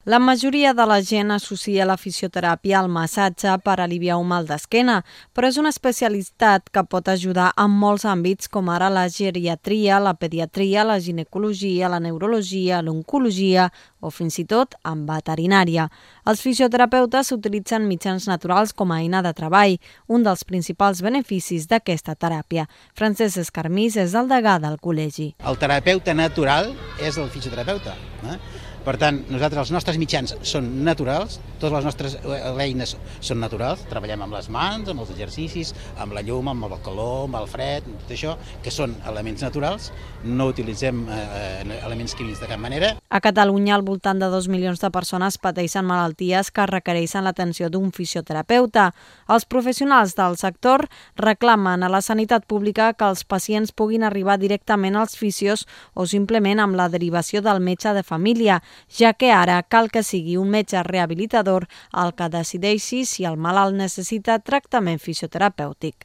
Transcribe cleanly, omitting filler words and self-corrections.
La majoria de la gent associa la fisioteràpia al massatge per aliviar un mal d'esquena, però és una especialitat que pot ajudar en molts àmbits com ara la geriatria, la pediatria, la ginecologia, la neurologia, l'oncologia o fins i tot en veterinària. Els fisioterapeutes utilitzen mitjans naturals com a eina de treball, un dels principals beneficis d'aquesta teràpia. Francesc Escarmís és el degà del col·legi. El terapeuta natural és el fisioterapeuta. Per tant, els nostres mitjans són naturals, totes les nostres eines són naturals, treballem amb les mans, amb els exercicis, amb la llum, amb el calor, amb el fred, tot això, que són elements naturals, no utilitzem elements químics de cap manera. A Catalunya, al voltant de 2 milions de persones pateixen malalties que requereixen l'atenció d'un fisioterapeuta. Els professionals del sector reclamen a la sanitat pública que els pacients puguin arribar directament als fisios o simplement amb la derivació del metge de família, ja que ara cal que sigui un metge rehabilitador el que decideixi si el malalt necessita tractament fisioterapèutic.